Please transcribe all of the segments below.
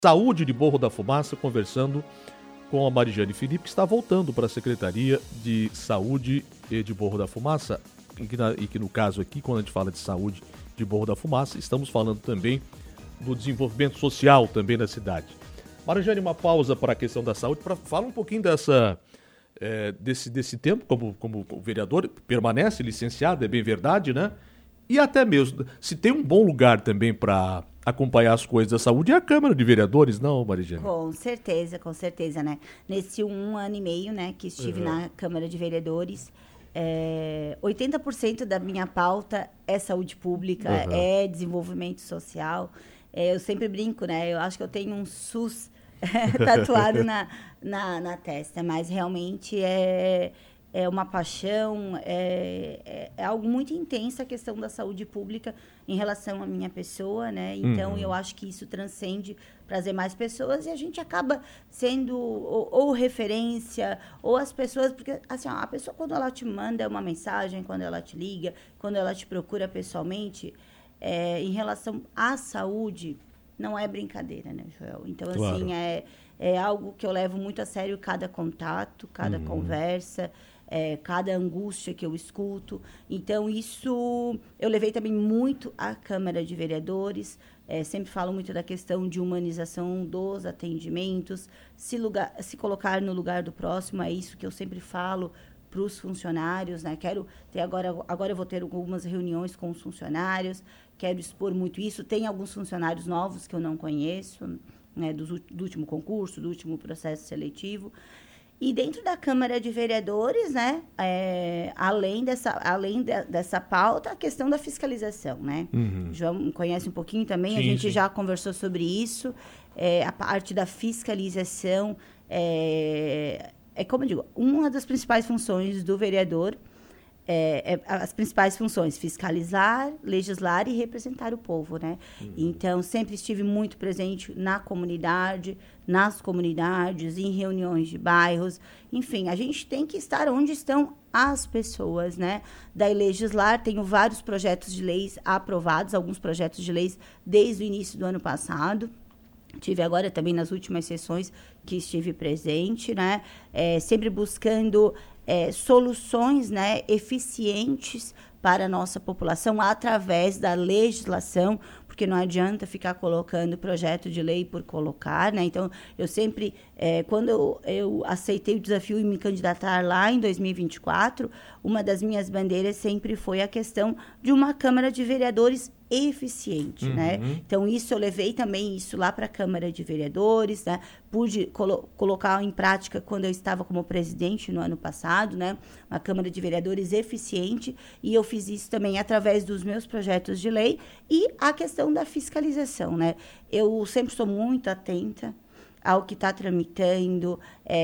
Saúde de Morro da Fumaça, conversando com a Marijane Felipe, que está voltando para a Secretaria de Saúde de Morro da Fumaça, e que no caso aqui, quando a gente fala de saúde de Morro da Fumaça, estamos falando também do desenvolvimento social também da cidade. Marijane, uma pausa para a questão da saúde, fala um pouquinho desse tempo como vereador, permanece licenciado, é bem verdade, né? E até mesmo, se tem um bom lugar também para acompanhar as coisas da saúde, é a Câmara de Vereadores, não, Marijane? Com certeza, né? Nesse 1 ano e meio, né, que estive na Câmara de Vereadores, 80% da minha pauta é saúde pública, é desenvolvimento social. Eu sempre brinco, né? Eu acho que eu tenho um SUS tatuado na testa, mas realmente é uma paixão, é algo muito intenso a questão da saúde pública em relação à minha pessoa, né? Então, eu acho que isso transcende para as demais pessoas e a gente acaba sendo ou referência, ou as pessoas... Porque, assim, a pessoa, quando ela te manda uma mensagem, quando ela te liga, quando ela te procura pessoalmente, em relação à saúde, não é brincadeira, né, Joel? Então, claro. Assim, é algo que eu levo muito a sério cada contato, cada conversa... cada angústia que eu escuto. Então, isso eu levei também muito à Câmara de Vereadores. Sempre falo muito da questão de humanização dos atendimentos, se colocar no lugar do próximo, é isso que eu sempre falo para os funcionários, né? Quero ter agora eu vou ter algumas reuniões com os funcionários, quero expor muito isso. Tem alguns funcionários novos que eu não conheço, né? Do último concurso, do último processo seletivo. E dentro da Câmara de Vereadores, né, além dessa pauta, a questão da fiscalização, né? João conhece um pouquinho também, a gente já conversou sobre isso. A parte da fiscalização como eu digo, uma das principais funções do vereador, as principais funções: fiscalizar, legislar e representar o povo, né? Então, sempre estive muito presente na comunidade, nas comunidades, em reuniões de bairros. Enfim, a gente tem que estar onde estão as pessoas, né? Daí, legislar, tenho vários projetos de leis aprovados, alguns projetos de leis desde o início do ano passado. Tive agora também nas últimas sessões que estive presente, né? Sempre buscando soluções, né, eficientes para a nossa população através da legislação, porque não adianta ficar colocando projeto de lei por colocar, né? Então, eu sempre, quando eu aceitei o desafio e me candidatar lá em 2024, uma das minhas bandeiras sempre foi a questão de uma Câmara de Vereadores eficiente, né? Então, isso eu levei também isso lá para a Câmara de Vereadores, né? Pude colocar em prática quando eu estava como presidente no ano passado, né? Uma Câmara de Vereadores eficiente, e eu fiz isso também através dos meus projetos de lei e a questão da fiscalização, né? Eu sempre sou muito atenta ao que está tramitando,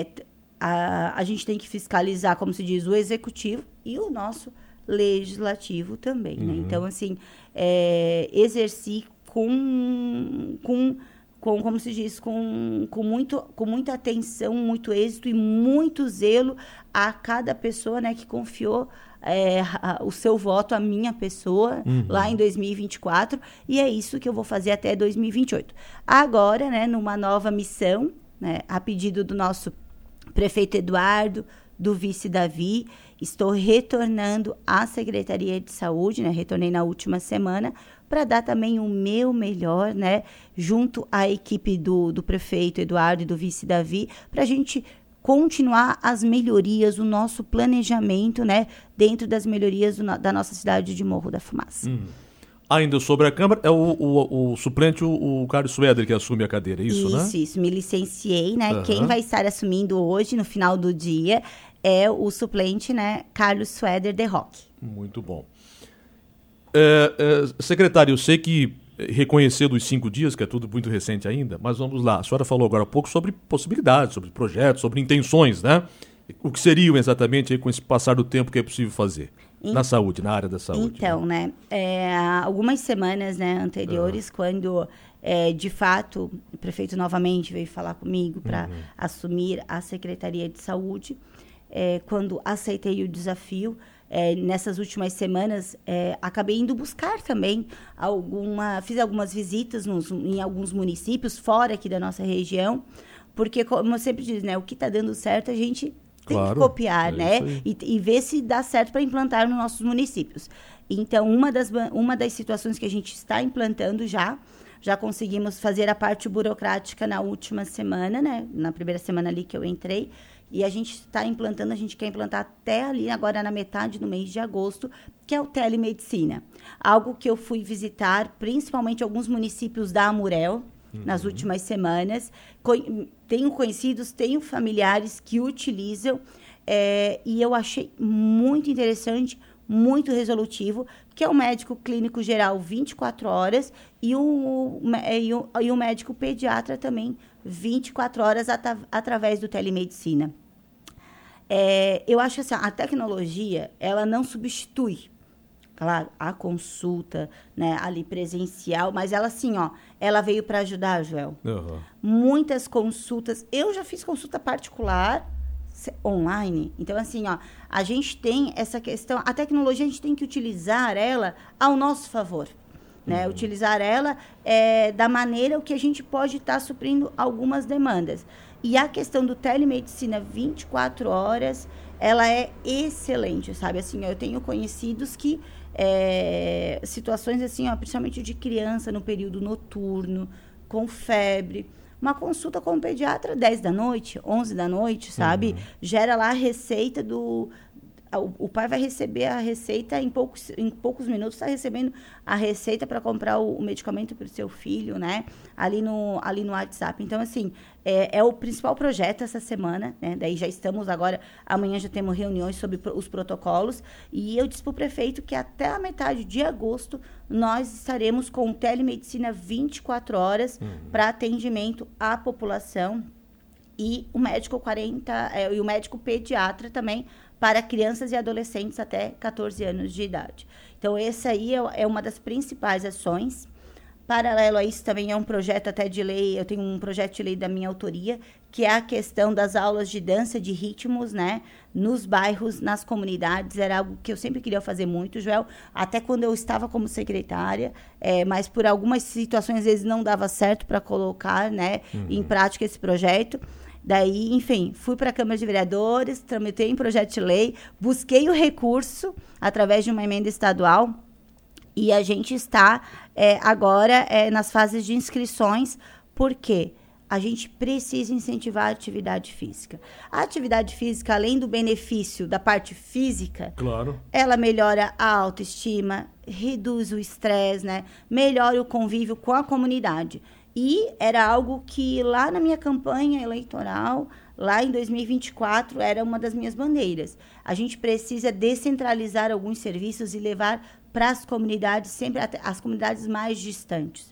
a gente tem que fiscalizar, como se diz, o executivo e o nosso legislativo também, né? Então, assim, exerci como se diz, com muita atenção, muito êxito e muito zelo a cada pessoa, né, que confiou o seu voto à minha pessoa lá em 2024, e é isso que eu vou fazer até 2028. Agora, né, numa nova missão, né, a pedido do nosso prefeito Eduardo, do vice Davi, estou retornando à Secretaria de Saúde, né? Retornei na última semana para dar também o meu melhor, né? Junto à equipe do prefeito Eduardo e do vice Davi, para a gente continuar as melhorias, o nosso planejamento, né? Dentro das melhorias da nossa cidade de Morro da Fumaça. Ainda sobre a Câmara, é o suplente, o Carlos Suéder, que assume a cadeira, né? Isso, me licenciei, né? Quem vai estar assumindo hoje, no final do dia, é o suplente, né? Carlos Suéder de Roque. Muito bom. Secretário, eu sei que reconhecer dos 5 dias, que é tudo muito recente ainda, mas vamos lá. A senhora falou agora há pouco sobre possibilidades, sobre projetos, sobre intenções, né? O que seriam exatamente aí com esse passar do tempo que é possível fazer na saúde, na área da saúde? Então, né? Algumas semanas, né, anteriores, quando de fato o prefeito novamente veio falar comigo para assumir a Secretaria de Saúde, quando aceitei o desafio, nessas últimas semanas, acabei indo buscar também fiz algumas visitas em alguns municípios fora aqui da nossa região, porque, como eu sempre digo, né, o que está dando certo a gente tem que copiar, né? E ver se dá certo para implantar nos nossos municípios. Então, uma das situações que a gente está implantando já conseguimos fazer a parte burocrática na última semana, né? Na primeira semana ali que eu entrei. E a gente está implantando, a gente quer implantar até ali, agora na metade do mês de agosto, que é o telemedicina. Algo que eu fui visitar, principalmente alguns municípios da Amurel, nas últimas semanas. Tenho conhecidos, tenho familiares que utilizam, e eu achei muito interessante, muito resolutivo, que é o médico clínico geral 24 horas e o médico pediatra também 24 horas através do telemedicina. Eu acho assim, a tecnologia, ela não substitui, claro, a consulta, né, ali presencial, mas ela assim, ela veio para ajudar, Joel. Uhum. Muitas consultas, eu já fiz consulta particular online, então assim, a gente tem essa questão, a tecnologia a gente tem que utilizar ela ao nosso favor, né? Utilizar ela da maneira que a gente pode estar suprindo algumas demandas. E a questão do telemedicina 24 horas, ela é excelente, sabe? Assim, eu tenho conhecidos que situações assim, principalmente de criança no período noturno, com febre, uma consulta com o pediatra 10 da noite, 11 da noite, sabe? Gera lá a receita o pai vai receber a receita em poucos minutos, está recebendo a receita para comprar o medicamento para o seu filho, né? Ali no WhatsApp. Então, assim, é o principal projeto essa semana, né? Daí já estamos agora, amanhã já temos reuniões sobre os protocolos, e eu disse para o prefeito que até a metade de agosto nós estaremos com telemedicina 24 horas para atendimento à população, e o médico e o médico pediatra também para crianças e adolescentes até 14 anos de idade. Então, esse aí é uma das principais ações. Paralelo a isso, também é um projeto até de lei, eu tenho um projeto de lei da minha autoria, que é a questão das aulas de dança de ritmos, né, nos bairros, nas comunidades. Era algo que eu sempre queria fazer muito, Joel, até quando eu estava como secretária, mas por algumas situações, às vezes, não dava certo para colocar, né, em prática esse projeto. Daí, enfim, fui para a Câmara de Vereadores, tramitei um projeto de lei, busquei o recurso através de uma emenda estadual, e a gente está agora nas fases de inscrições, porque a gente precisa incentivar a atividade física. A atividade física, além do benefício da parte física, claro, ela melhora a autoestima, reduz o estresse, né? Melhora o convívio com a comunidade. E era algo que lá na minha campanha eleitoral, lá em 2024, era uma das minhas bandeiras. A gente precisa descentralizar alguns serviços e levar para as comunidades, sempre as comunidades mais distantes.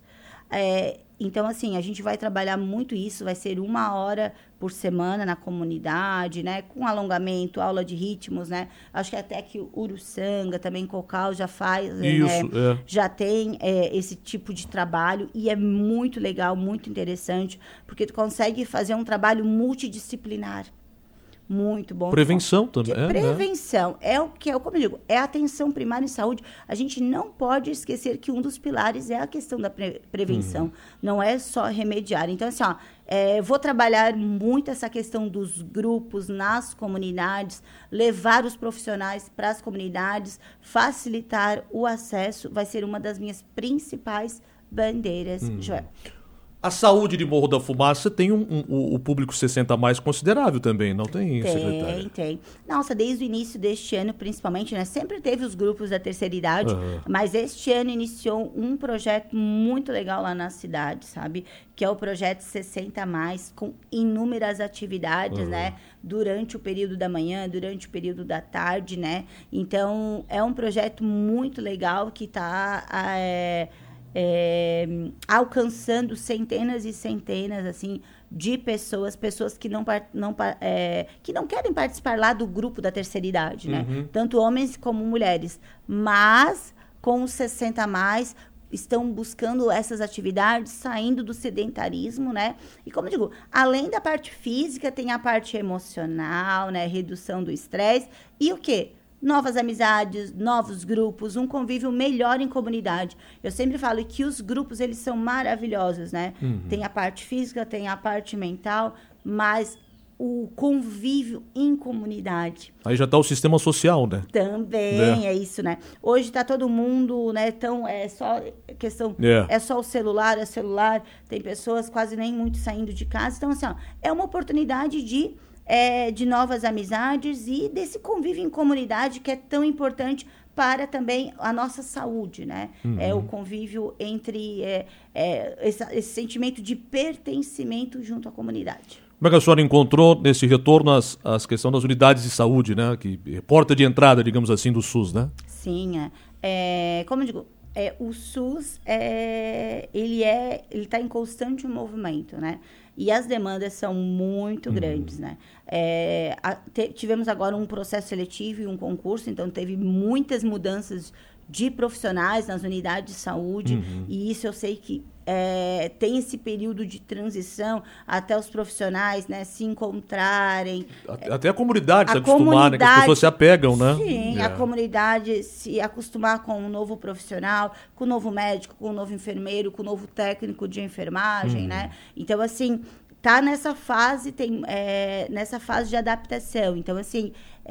Então, assim, a gente vai trabalhar muito isso, vai ser 1 hora por semana na comunidade, né? Com alongamento, aula de ritmos, né? Acho que até que o Uruçanga, também Cocal já faz, isso, né? Já tem esse tipo de trabalho, e é muito legal, muito interessante, porque tu consegue fazer um trabalho multidisciplinar. Muito bom. Prevenção também. Prevenção. Como eu digo, é a atenção primária em saúde. A gente não pode esquecer que um dos pilares é a questão da prevenção. Não é só remediar. Então, assim, vou trabalhar muito essa questão dos grupos nas comunidades, levar os profissionais para as comunidades, facilitar o acesso, vai ser uma das minhas principais bandeiras, Joel. A saúde de Morro da Fumaça tem o público 60 a mais considerável também, não tem, secretária? Tem. Nossa, desde o início deste ano, principalmente, né? Sempre teve os grupos da terceira idade, mas este ano iniciou um projeto muito legal lá na cidade, sabe? Que é o projeto 60 a mais, com inúmeras atividades, né? Durante o período da manhã, durante o período da tarde, né? Então, é um projeto muito legal que está alcançando centenas e centenas, assim, de pessoas que não querem participar lá do grupo da terceira idade, né? Tanto homens como mulheres. Mas, com os 60 a mais, estão buscando essas atividades, saindo do sedentarismo, né? E como eu digo, além da parte física, tem a parte emocional, né? Redução do estresse. E o quê? novas amizades, novos grupos, um convívio melhor em comunidade. Eu sempre falo que os grupos, eles são maravilhosos, né? Tem a parte física, tem a parte mental, mas o convívio em comunidade. Aí já está o sistema social, né? Também é isso, né? Hoje está todo mundo, né? Então, é só questão... É só o celular, tem pessoas quase nem muito saindo de casa. Então, assim, ó, é uma oportunidade de novas amizades e desse convívio em comunidade que é tão importante para também a nossa saúde, né? É o convívio entre esse sentimento de pertencimento junto à comunidade. Como é que a senhora encontrou nesse retorno as questões das unidades de saúde, né? Que porta de entrada, digamos assim, do SUS, né? Sim, como eu digo, o SUS ele está em constante movimento, né? E as demandas são muito grandes, né? Tivemos agora um processo seletivo e um concurso, então teve muitas mudanças de profissionais nas unidades de saúde, e isso eu sei que tem esse período de transição até os profissionais, né, se encontrarem. Até a comunidade se acostumar, né, que as pessoas se apegam, né? Sim, a comunidade se acostumar com um novo profissional, com um novo médico, com um novo enfermeiro, com um novo técnico de enfermagem, né? Então, assim, tá nessa fase, nessa fase de adaptação. Então, assim,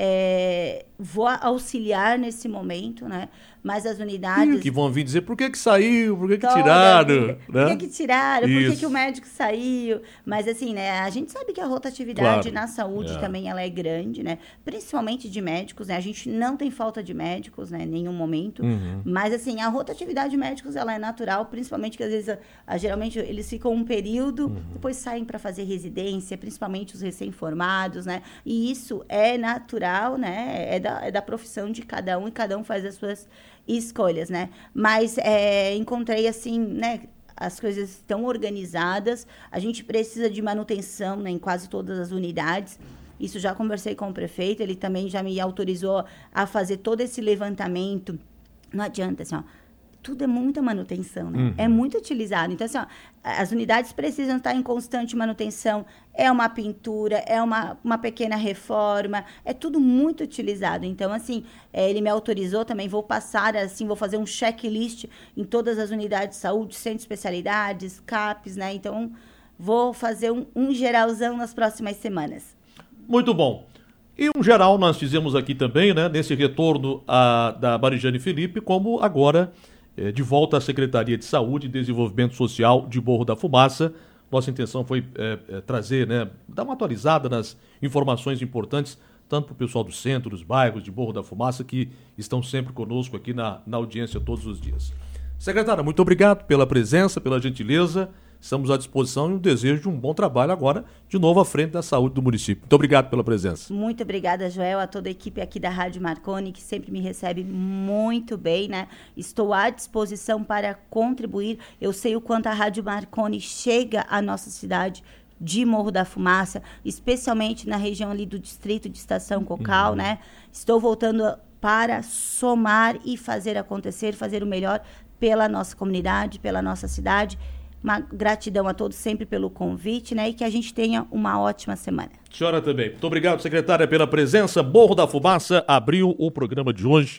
vou auxiliar nesse momento, né? Mas as unidades... que vão vir dizer por que saiu, por que tiraram, né? Por que tiraram, por que o médico saiu. Mas, assim, né, a gente sabe que a rotatividade na saúde também ela é grande, né? Principalmente de médicos, né? A gente não tem falta de médicos, né? Em nenhum momento. Mas, assim, a rotatividade de médicos, ela é natural, principalmente que, às vezes, geralmente, eles ficam um período, depois saem para fazer residência, principalmente os recém-formados, né? E isso é natural, né? É da profissão de cada um, e cada um faz as suas escolhas, né? Mas encontrei, assim, né? As coisas estão organizadas, a gente precisa de manutenção, né, em quase todas as unidades. Isso já conversei com o prefeito, ele também já me autorizou a fazer todo esse levantamento. Não adianta, assim, ó, tudo é muita manutenção, né? É muito utilizado. Então, assim, ó, as unidades precisam estar em constante manutenção. É uma pintura, é uma pequena reforma, é tudo muito utilizado. Então, assim, ele me autorizou também, vou passar, assim, vou fazer um checklist em todas as unidades de saúde, centro de especialidades, CAPs, né? Então, vou fazer um geralzão nas próximas semanas. Muito bom. E um geral nós fizemos aqui também, né? Nesse retorno da Marijane Felipe, como agora... de volta à Secretaria de Saúde e Desenvolvimento Social de Morro da Fumaça. Nossa intenção foi trazer, né, dar uma atualizada nas informações importantes, tanto para o pessoal do centro, dos bairros de Morro da Fumaça, que estão sempre conosco aqui na audiência todos os dias. Secretária, muito obrigado pela presença, pela gentileza. Estamos à disposição e um desejo de um bom trabalho agora, de novo à frente da saúde do município. Muito obrigado pela presença. Muito obrigada, Joel, a toda a equipe aqui da Rádio Marconi, que sempre me recebe muito bem, né? Estou à disposição para contribuir. Eu sei o quanto a Rádio Marconi chega à nossa cidade de Morro da Fumaça, especialmente na região ali do distrito de Estação Cocal, né? Estou voltando para somar e fazer acontecer, fazer o melhor pela nossa comunidade, pela nossa cidade. Uma gratidão a todos sempre pelo convite, né? E que a gente tenha uma ótima semana. Senhora também. Muito obrigado, secretária, pela presença. Morro da Fumaça abriu o programa de hoje.